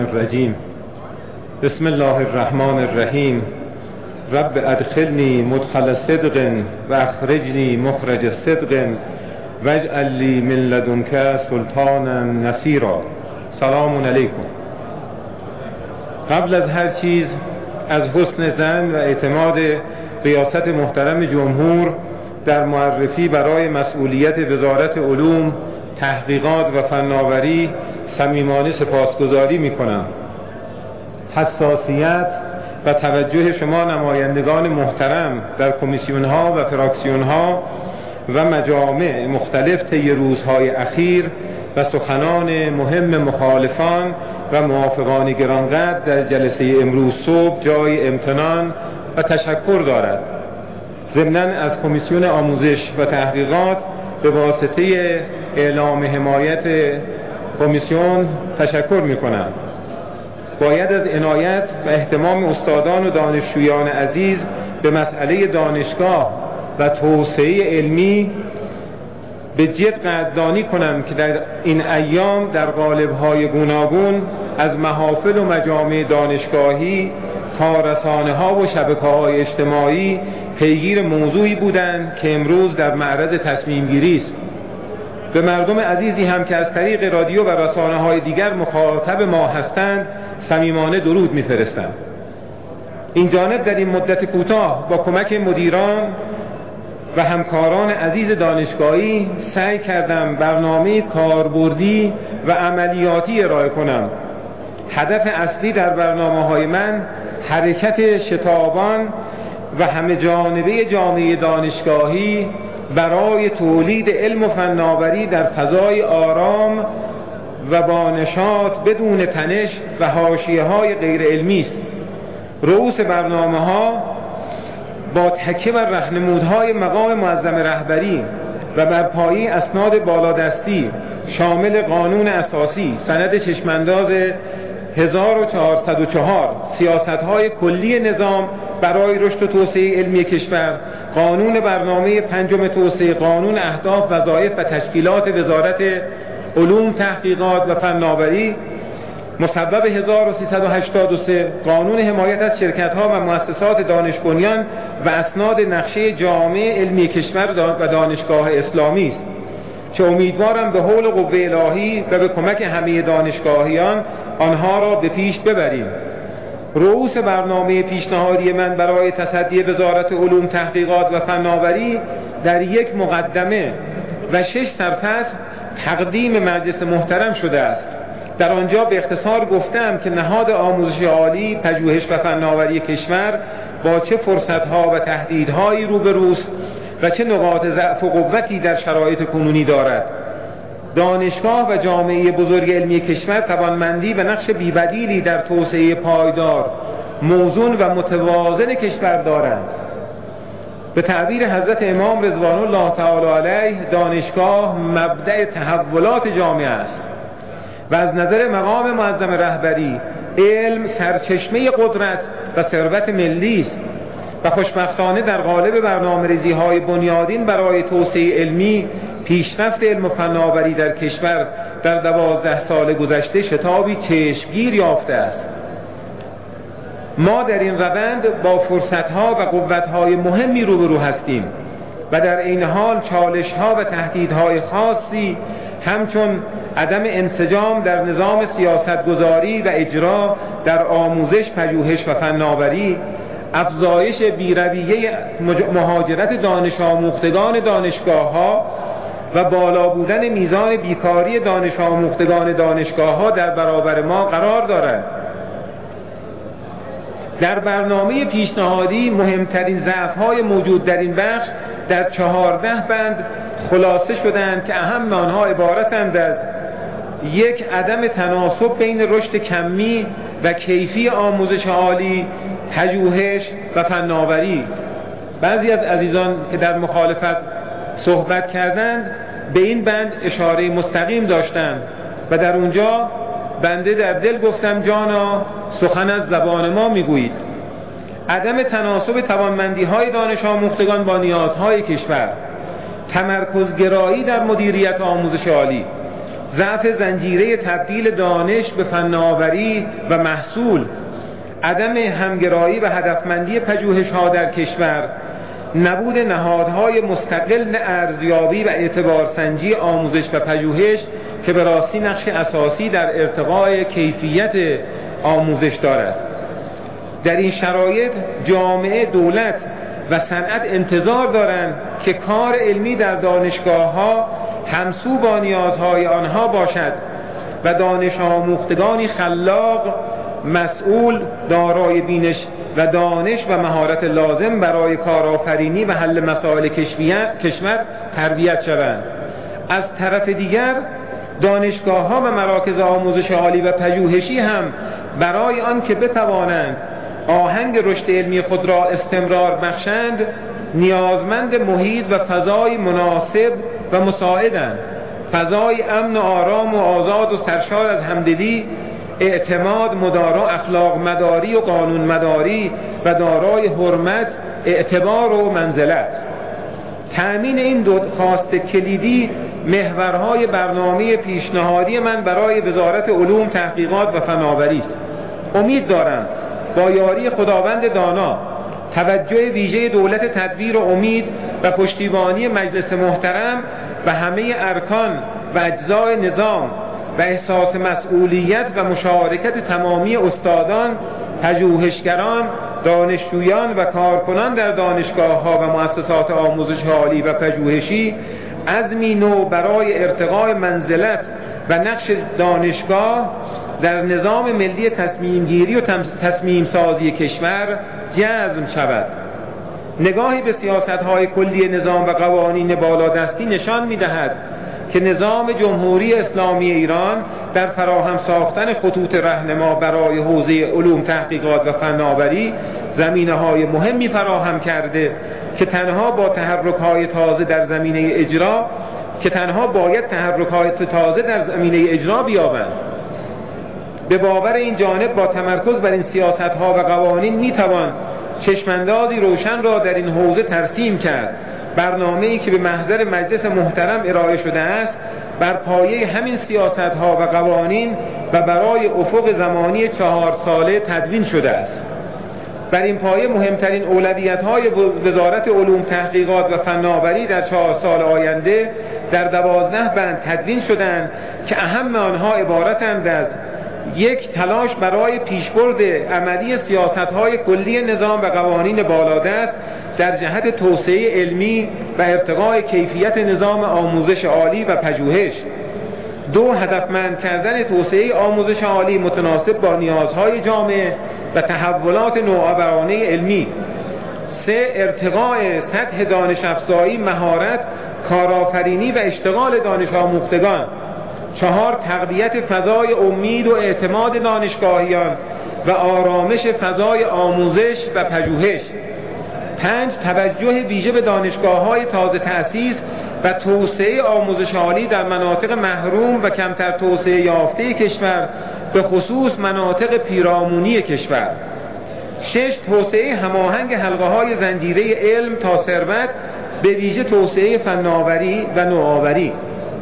الرجیم. بسم الله الرحمن الرحیم. رب ادخلنی مدخل صدق و اخرجنی مخرج صدق واجعل لی من لدنک سلطانا نصیرا. سلام علیکم. قبل از هر چیز از حسن ظن و اعتماد ریاست محترم جمهور در معرفی برای مسئولیت وزارت علوم، تحقیقات و فناوری صمیمانه سپاسگزاری می‌کنم. حساسیت و توجه شما نمایندگان محترم در کمیسیون‌ها و فراکسیون‌ها و مجامع مختلف طی روزهای اخیر و سخنان مهم مخالفان و موافقان گرانقدر در جلسه امروز صبح جای امتنان و تشکر دارد. ضمناً از کمیسیون آموزش و تحقیقات به واسطه اعلام حمایت کمیسیون تشکر می‌کنم. باید از عنایت و اهتمام استادان و دانشجویان عزیز به مسئله دانشگاه و توسعه علمی به جد قدردانی کنم که در این ایام در قالب‌های گوناگون از محافل و مجامع دانشگاهی تا رسانه‌ها و شبکه‌های اجتماعی پیگیر موضوعی بودند که امروز در معرض تصمیم گیری است. به مردم عزیزی هم که از طریق رادیو و رسانه‌های دیگر مخاطب ما هستند صمیمانه درود می‌فرستم. این جانب در این مدت کوتاه با کمک مدیران و همکاران عزیز دانشگاهی سعی کردم برنامه کاربردی و عملیاتی ارائه کنم. هدف اصلی در برنامه‌های من حرکت شتابان و همه جانبه جامعه دانشگاهی برای تولید علم و فناوری در فضای آرام و با نشاط بدون تنش و حاشیه‌های غیر علمی است. رؤوس برنامه‌ها با تکیه بر راهنمودهای مقام معظم رهبری و بر پایه اسناد بالادستی شامل قانون اساسی، سند چشمانداز 1404، سیاست‌های کلی نظام برای رشد و توسعه علمی کشور، قانون برنامه پنجم توسعه، قانون اهداف، وظایف و تشکیلات وزارت علوم، تحقیقات و فناوری، مصوب 1383، قانون حمایت از شرکت‌ها و مؤسسات دانش بنیان و اسناد نقشه جامع علمی کشور و دانشگاه اسلامی است که امیدوارم به حول قوه الهی و به کمک همه دانشگاهیان آنها را به پیش ببریم. رؤوس برنامه پیشنهادی من برای تصدی وزارت علوم، تحقیقات و فناوری در یک مقدمه و 6 سرفصل تقدیم مجلس محترم شده است. در آنجا به اختصار گفتم که نهاد آموزش عالی، پژوهش و فناوری کشور با چه فرصت‌ها و تهدیدهایی روبروست و چه نقاط ضعف و قوتی در شرایط کنونی دارد. دانشگاه و جامعه بزرگ علمی کشور توانمندی و نقش بی‌بدیلی در توسعه پایدار، موزون و متوازن کشور دارند. به تعبیر حضرت امام رضوان الله تعالی علیه، دانشگاه مبدأ تحولات جامعه است و از نظر مقام معظم رهبری علم سرچشمه قدرت و ثروت ملی است و خوشبختانه در قالب برنامه‌ریزی‌های بنیادین برای توسعه علمی، پیشرفت علم و فناوری در کشور در 12 سال گذشته شتابی چشمگیر یافته است. ما در این روند با فرصت‌ها و قوت‌های مهمی روبرو هستیم و در این حال چالش‌ها و تهدیدهای خاصی همچون عدم انسجام در نظام سیاستگذاری و اجرا در آموزش، پژوهش و فناوری، افزایش بی‌رویه مهاجرت دانش آموختگان دانشگاه‌ها و بالا بودن میزان بیکاری دانش آموختگان دانشگاه‌ها در برابر ما قرار دارد. در برنامه پیشنهادی مهمترین ضعف‌های موجود در این بخش در 14 بند خلاصه شدند که اهم آنها عبارتند از: 1. عدم تناسب بین رشد کمی و کیفی آموزش عالی، پژوهش و فناوری. بعضی از عزیزان که در مخالفت صحبت کردند به این بند اشاره مستقیم داشتند و در اونجا بنده در دل گفتم جانا سخن از زبان ما میگویید. عدم تناسب توانمندی‌های دانش آموختگان با نیازهای کشور، تمرکزگرایی در مدیریت آموزش عالی، ضعف زنجیره تبدیل دانش به فناوری و محصول، عدم همگرایی و هدفمندی پژوهش‌ها در کشور، نبود نهادهای مستقل ارزیابی و اعتبارسنجی آموزش و پژوهش که به راستی نقش اساسی در ارتقاء کیفیت آموزش دارد. در این شرایط جامعه، دولت و صنعت انتظار دارند که کار علمی در دانشگاه‌ها همسو با نیازهای آنها باشد و دانش آموختگانی خلاق، مسئول، دارای بینش و دانش و مهارت لازم برای کارآفرینی و حل مسائل کشور تربیت شوند. از طرف دیگر دانشگاه‌ها و مراکز آموزش عالی و پژوهشی هم برای آن که بتوانند آهنگ رشد علمی خود را استمرار بخشند نیازمند محیط و فضای مناسب و مساعدند. فضای امن و آرام و آزاد و سرشار از همدلی، اعتماد، مدارا، اخلاق مداری و قانون مداری و دارای حرمت، اعتبار و منزلت. تأمین این دو خواست کلیدی محورهای برنامه پیشنهادی من برای وزارت علوم، تحقیقات و فناوری است. امید دارم با یاری خداوند دانا، توجه ویژه دولت تدبیر و امید و پشتیبانی مجلس محترم و همه ارکان و اجزای نظام و احساس مسئولیت و مشارکت تمامی استادان، پژوهشگران، دانشجویان و کارکنان در دانشگاه‌ها و مؤسسات آموزش عالی و پژوهشی عزمی نو برای ارتقاء منزلت و نقش دانشگاه در نظام ملی تصمیمگیری و تصمیم سازی کشور جزم شود. نگاهی به سیاست‌های کلی نظام و قوانین بالادستی نشان می‌دهد که نظام جمهوری اسلامی ایران در فراهم ساختن خطوط راهنما برای حوزه علوم، تحقیقات و فناوری زمینه‌های مهمی فراهم کرده که تنها باید تحرک‌های تازه در زمینه اجرا بیابند. به باور این جانب با تمرکز بر این سیاست‌ها و قوانین می‌توان چشماندازی روشن را در این حوزه ترسیم کرد. برنامه‌ای که به محضر مجلس محترم ارائه شده است بر پایه همین سیاست‌ها و قوانین و برای افق زمانی 4 ساله تدوین شده است. بر این پایه مهمترین اولویت‌های وزارت علوم، تحقیقات و فناوری در 4 سال آینده در 12 بند تدوین شدند که اهم آنها عبارتند از: 1. تلاش برای پیشبرد عملی سیاست‌های کلی نظام و قوانین بالادست در جهت توسعه علمی و ارتقاء کیفیت نظام آموزش عالی و پژوهش. 2. هدفمند کردن توسعه آموزش عالی متناسب با نیازهای جامعه و تحولات نوآورانه علمی. 3. ارتقاء سطح دانش افزایی، مهارت، کارآفرینی و اشتغال دانش آموختگان. 4. تقویت فضای امید و اعتماد دانشگاهیان و آرامش فضای آموزش و پژوهش. 5. توجه ویژه به دانشگاه‌های تازه تأسیس و توسعه آموزش عالی در مناطق محروم و کمتر توسعه یافته کشور، به خصوص مناطق پیرامونی کشور. 6. توسعه هماهنگ حلقه‌های زنجیره علم تا ثروت، به ویژه توسعه فناوری و نوآوری.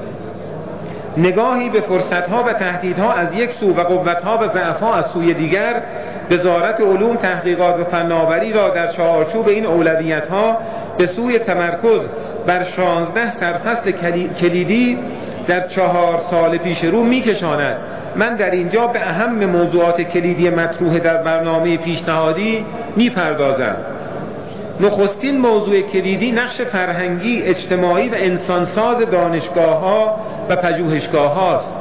نگاهی به فرصت‌ها و تهدیدها از یک سو و قوت‌ها و ضعف‌ها از سوی دیگر، وزارت علوم، تحقیقات و فناوری را در چارچوب این اولویت‌ها به سوی تمرکز بر 16 سرفصل کلیدی در 4 سال پیش رو می‌کشاند. من در اینجا به اهم موضوعات کلیدی مطروح در برنامه پیشنهادی می‌پردازم. نخستین موضوع کلیدی نقش فرهنگی، اجتماعی و انسانساز دانشگاه‌ها و پژوهشگاه‌ها است.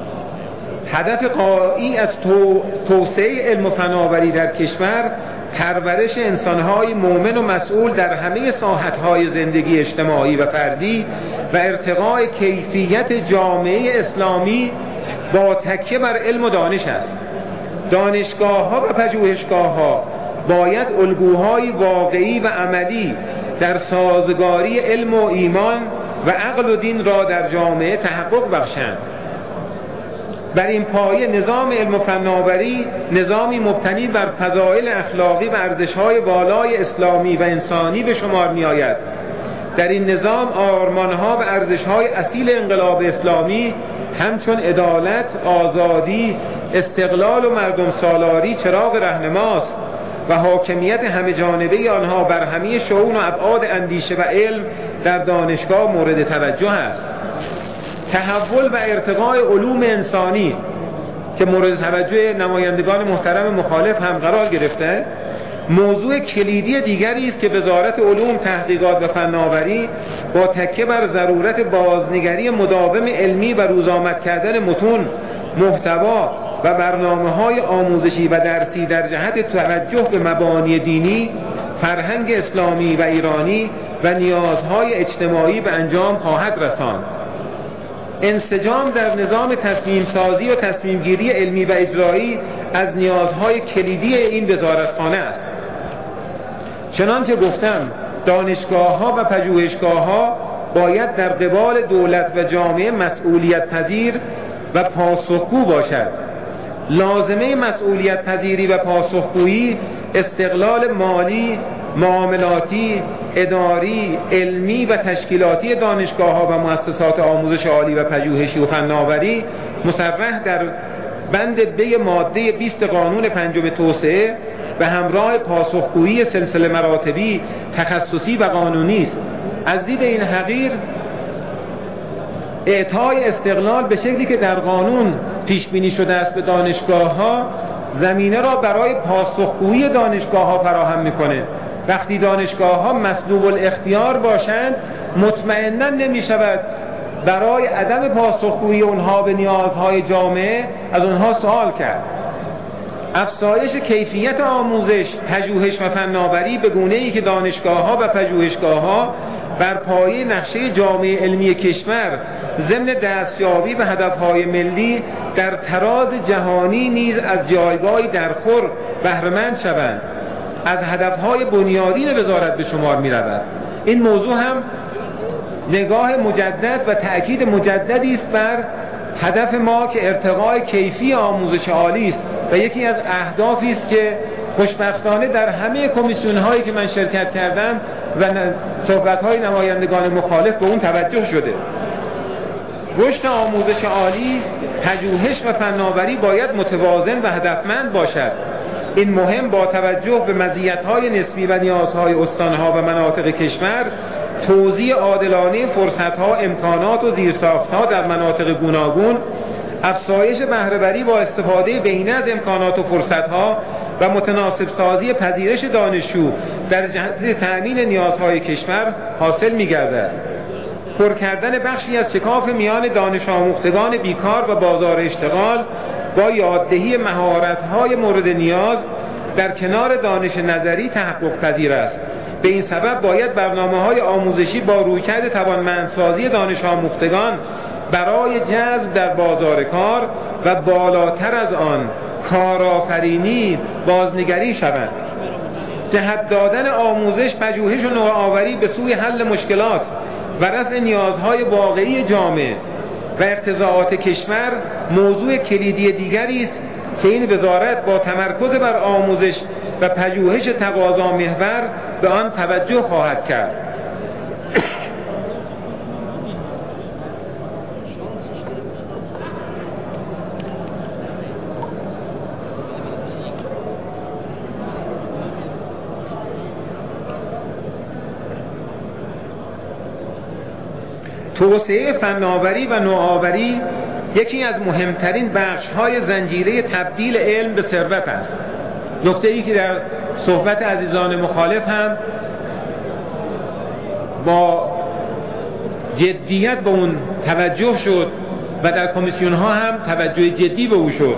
هدف غایی از توسعه علم و فناوری در کشور پرورش انسان‌های مؤمن و مسئول در همه ساحت‌های زندگی اجتماعی و فردی و ارتقاء کیفیت جامعه اسلامی با تکیه بر علم و دانش است. دانشگاه‌ها و پژوهشگاه‌ها باید الگوهای واقعی و عملی در سازگاری علم و ایمان و عقل و دین را در جامعه تحقق بخشند. بر این پایه نظام علم و فناوری نظامی مبتنی بر فضائل اخلاقی و ارزش‌های والای اسلامی و انسانی به شمار می‌آید. در این نظام آرمان‌ها و ارزش‌های اصیل انقلاب اسلامی همچون عدالت، آزادی، استقلال و مردم سالاری چراغ رهنماست و حاکمیت همه جانبه آنها بر همه شؤون و ابعاد اندیشه و علم در دانشگاه مورد توجه است. تحول و ارتقای علوم انسانی که مورد توجه نمایندگان محترم مخالف هم قرار گرفته، موضوع کلیدی دیگری است که وزارت علوم، تحقیقات و فناوری با تکیه بر ضرورت بازنگری مداوم علمی و روزآمد کردن متون، محتوا و برنامه‌های آموزشی و درسی در جهت توجه به مبانی دینی، فرهنگ اسلامی و ایرانی و نیازهای اجتماعی به انجام خواهد رساند. انسجام در نظام تصمیم سازی و تصمیم گیری علمی و اجرایی از نیازهای کلیدی این وزارتخانه است. چنانچه گفتم، دانشگاه‌ها و پژوهشگاه‌ها باید در قبال دولت و جامعه مسئولیت پذیر و پاسخگو باشد. لازمه مسئولیت پذیری و پاسخگویی استقلال مالی، معاملاتی، اداری، علمی و تشکیلاتی دانشگاه‌ها و مؤسسات آموزش عالی و پژوهشی و فناوری مصرح در بند ب ماده 20 قانون پنجم توسعه به همراه پاسخگویی سلسله مراتبی، تخصصی و قانونی است. از دید این حقیر، اعطای استقلال به شکلی که در قانون پیش بینی شده است به دانشگاه‌ها زمینه را برای پاسخگویی دانشگاه‌ها فراهم می‌کنه. وقتی دانشگاه‌ها مسلوب الاختیار باشند، مطمئناً نمی‌شود برای عدم پاسخگویی اونها به نیازهای جامعه از اونها سوال کرد. افزایش کیفیت آموزش، پژوهش و فناوری به گونه‌ای که دانشگاه‌ها و پژوهشگاه‌ها بر پایه نقشه جامعه علمی کشور ضمن دستیابی به هدفهای ملی در تراز جهانی نیز از جایگاهی درخور بهره‌مند شوند، از هدفهای بنیادین وزارت به شمار می‌رود. این موضوع هم نگاه مجدد و تأکید مجددی است بر هدف ما که ارتقای کیفی آموزش عالی است و یکی از اهدافی است که خوشبختانه در همه کمیسیون‌هایی که من شرکت کردم و صحبت‌های نمایندگان مخالف به اون توجه شده. رشد آموزش عالی، پژوهش و فناوری باید متوازن و هدفمند باشد. این مهم با توجه به مزیت‌های نسبی و نیازهای استان‌ها و مناطق کشور، توزیع عادلانه فرصت‌ها، امکانات و زیرساخت‌ها در مناطق گوناگون، افزایش بهره‌وری با استفاده بهینه از امکانات و فرصت‌ها و متناسب سازی پذیرش دانشجو در جهت تأمین نیازهای کشور حاصل می‌گردد. پر کردن بخشی از شکاف میان دانش آموختگان بیکار و بازار اشتغال با یاددهی مهارت‌های مورد نیاز در کنار دانش نظری تحقق پذیر است. به این سبب باید برنامه‌های آموزشی با رویکرد توانمندسازی دانش آموختگان برای جذب در بازار کار و بالاتر از آن کارآفرینی بازنگری شوند. جهت دادن آموزش، پژوهش و نوآوری به سوی حل مشکلات و رفع نیازهای واقعی جامعه و اقتضاعات کشور موضوع کلیدی دیگری است که این وزارت با تمرکز بر آموزش و پژوهش تقاضا محور به آن توجه خواهد کرد. توسعه فناوری و نوآوری یکی از مهمترین بخش‌های زنجیره تبدیل علم به ثروت است. نکته‌ای که در صحبت عزیزان مخالف هم با جدیت به اون توجه شد و در کمیسیون‌ها هم توجه جدی به او شد.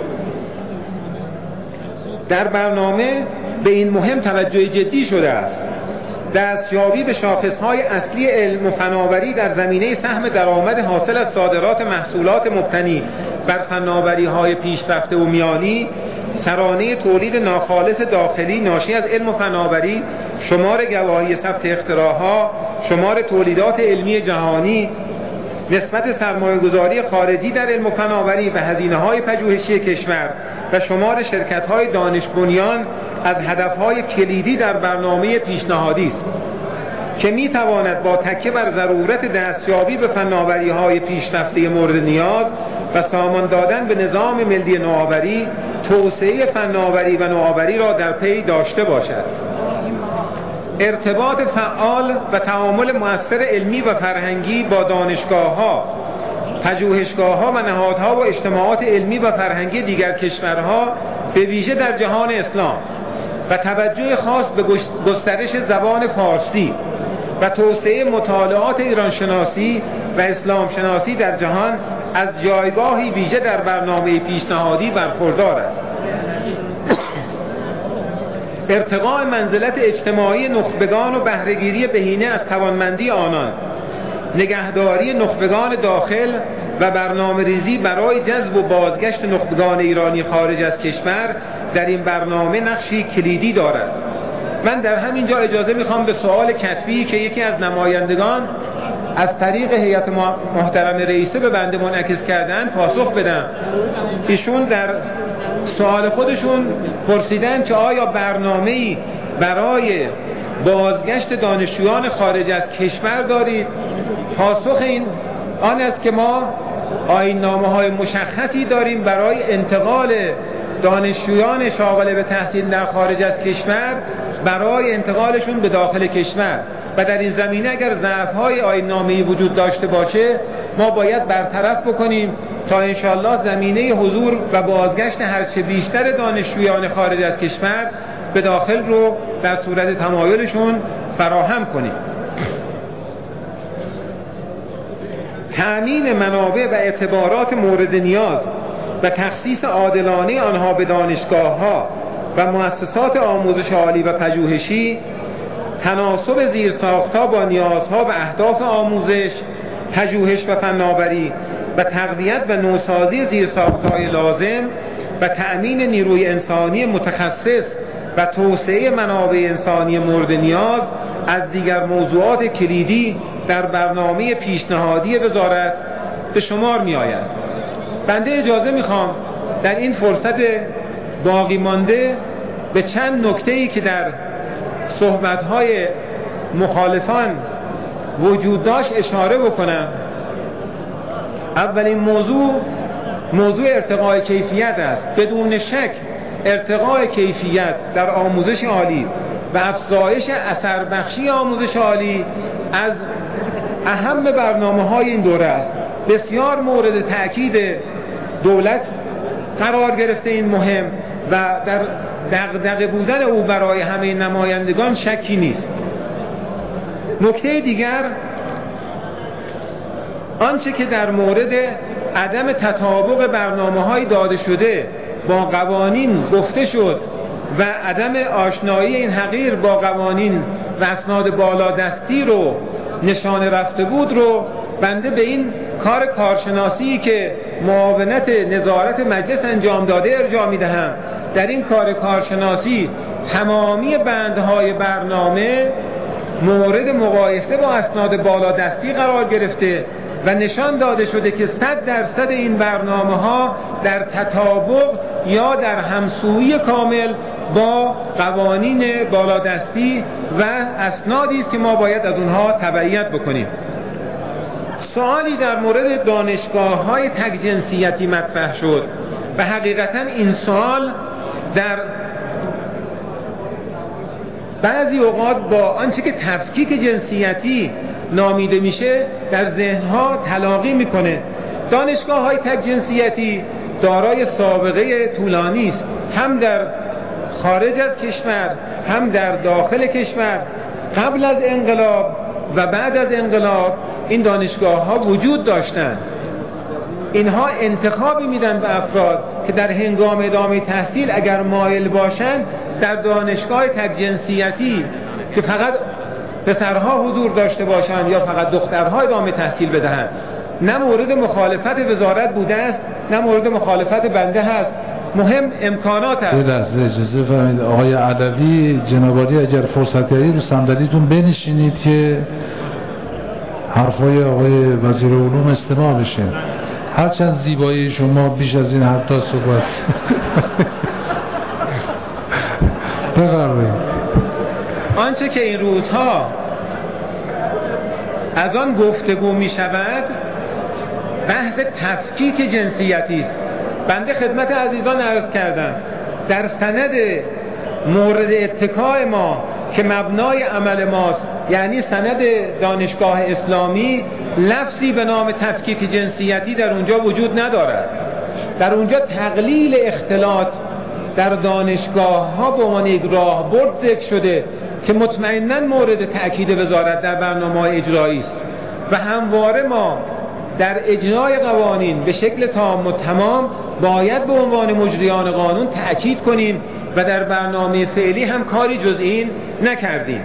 در برنامه به این مهم توجه جدی شده است. دستیابی به شاخص‌های اصلی علم و فناوری در زمینه سهم درآمد حاصل از صادرات محصولات مبتنی بر فناوری‌های پیشرفته و میانی، سرانه تولید ناخالص داخلی ناشی از علم و فناوری، شمار گواهی ثبت اختراع‌ها، شمار تولیدات علمی جهانی، نسبت سرمایه‌گذاری خارجی در علم و فناوری و هزینه‌های پژوهشی کشور و شمار شرکت‌های دانش بنیان از هدف‌های کلیدی در برنامه پیشنهادی است که می‌تواند با تکیه بر ضرورت دستیابی به فناوری‌های پیشرفته مورد نیاز و سامان دادن به نظام ملی نوآوری توسعه فناوری و نوآوری را در پی داشته باشد. ارتباط فعال و تعامل مؤثر علمی و فرهنگی با دانشگاه‌ها، پژوهشگاه‌ها و نهادها و اجتماعات علمی و فرهنگی دیگر کشورها به ویژه در جهان اسلام و توجه خاص به گسترش زبان فارسی و توسعه مطالعات ایرانشناسی و اسلام شناسی در جهان از جایگاهی ویژه در برنامه پیشنهادی برخوردار است. ارتقاء منزلت اجتماعی نخبگان و بهره‌گیری بهینه از توانمندی آنان، نگهداری نخبگان داخل و برنامه‌ریزی برای جذب و بازگشت نخبگان ایرانی خارج از کشور در این برنامه نقشی کلیدی دارد. من در همین جا اجازه میخوام به سوال کتبی که یکی از نمایندگان از طریق هیئت محترم رئیسه به بنده منعکس کردن پاسخ بدم. ایشون در سوال خودشون پرسیدن که آیا برنامه‌ای برای بازگشت دانشجویان خارج از کشور دارید؟ پاسخ این آن است که ما آیین‌نامه‌های مشخصی داریم برای انتقال دانشجویان شاغل به تحصیل در خارج از کشور برای انتقالشون به داخل کشور و در این زمینه اگر ضعف‌های آیین‌نامه‌ای وجود داشته باشه ما باید برطرف بکنیم تا انشاءالله زمینه حضور و بازگشت هرچه بیشتر دانشجویان خارج از کشور به داخل رو در صورت تمایلشون فراهم کنیم. تأمین منابع و اعتبارات مورد نیاز و تخصیص عادلانه آنها به دانشگاه‌ها و مؤسسات آموزش عالی و پژوهشی، تناسب زیرساخت‌ها با نیازها و اهداف آموزش، پژوهش و فناوری و تقویت و نوسازی زیرساخت‌های لازم و تأمین نیروی انسانی متخصص و توسعه منابع انسانی مورد نیاز از دیگر موضوعات کلیدی در برنامه پیشنهادی وزارت به شمار می آید. بنده اجازه میخوام در این فرصت باقی مانده به چند نکته‌ای که در صحبت‌های مخالفان وجود داشت اشاره بکنم. اولین موضوع ارتقاء کیفیت است. بدون شک ارتقاء کیفیت در آموزش عالی و افزایش اثر بخشی آموزش عالی از اهم برنامه‌های این دوره است. بسیار مورد تأکید دولت قرار گرفته این مهم و در دغدغه بودن او برای همه نمایندگان شکی نیست. نکته دیگر آنچه که در مورد عدم تطابق برنامه‌های داده شده با قوانین گفته شد و عدم آشنایی این حقیر با قوانین و اسناد بالادستی رو نشانه رفته بود رو بنده به این کار کارشناسی که معاونت نظارت مجلس انجام داده ارجاع میدهم. در این کار کارشناسی تمامی بندهای برنامه مورد مقایسه با اسناد بالادستی قرار گرفته و نشان داده شده که 100% این برنامه ها در تطابق یا در همسویی کامل با قوانین بالادستی و اسنادی است که ما باید از اونها تبعیت بکنیم. سوالی در مورد دانشگاه‌های تک‌جنسیتی مطرح شد و حقیقتاً این سوال در بعضی اوقات با آنچه که تفکیک جنسیتی نامیده میشه در ذهنها تلاقی میکنه. دانشگاه‌های تک‌جنسیتی دارای سابقه طولانی است، هم در خارج از کشور هم در داخل کشور. قبل از انقلاب و بعد از انقلاب این دانشگاه‌ها وجود داشتند. اینها انتخابی میدن به افراد که در هنگام ادامه تحصیل اگر مایل باشند در دانشگاه تک‌جنسیتی که فقط پسرها حضور داشته باشند یا فقط دخترها ادامه تحصیل بدهند. نه مورد مخالفت وزارت بوده است نه مورد مخالفت بنده هست. مهم امکانات است. یه لحظه اجازه فرمایید آقای علوی، جناب عالی اگر فرصت دارید رو صندلیتون بنشینید که حرفای آقای وزیر علوم استماع بشه. هرچند زیبایی شما بیش از این حتی صحبت بفرمایید. آنچه که این روزها از آن گفتگو می شود بحث تفکیک جنسیتی است. بنده خدمت عزیزان عرض کردم در سند مورد اتکای ما که مبنای عمل ماست، یعنی سند دانشگاه اسلامی، لفظی به نام تفکیک جنسیتی در اونجا وجود ندارد. در اونجا تقلیل اختلاط در دانشگاه ها به عنوان یک راهبرد ذکر شده که مطمئناً مورد تأکید وزارت در برنامه اجرایی است و همواره ما در اجرای قوانین به شکل تام و تمام باید به عنوان مجریان قانون تأکید کنیم و در برنامه فعلی هم کاری جز این نکردیم.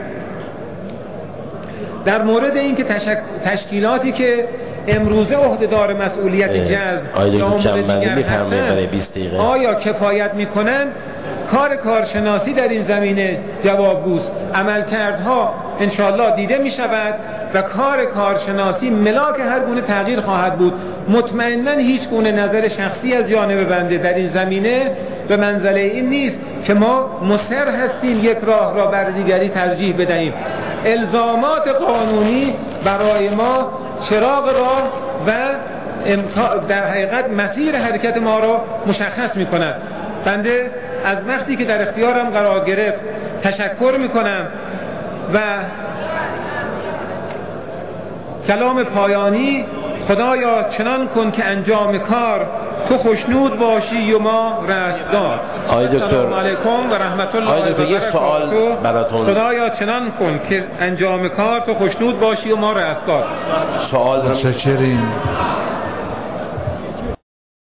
در مورد این که تشکیلاتی که امروزه عهدهدار مسئولیت جذب یا امور دیگر هستند آیا کفایت میکنن؟ کار کارشناسی در این زمینه جوابگوست. عملکردها انشاءالله دیده میشود و کار کارشناسی ملاک هر گونه تغییر خواهد بود. مطمئناً هیچ گونه نظر شخصی از جانب بنده در این زمینه به منزله این نیست که ما مصر هستیم یک راه را بر دیگری ترجیح بدهیم. الزامات قانونی برای ما چراغ راه و در حقیقت مسیر حرکت ما را مشخص می کند. بنده از وقتی که در اختیارم قرار گرفت تشکر می کنم و کلام پایانی: خدایا چنان کن که انجام کار تو خوشنود باشی و ما رستگار. السلام علیکم و رحمت الله و برکاته. خدایا چنان کن که انجام کار تو خوشنود باشی و ما رستگار. سوال متشکریم.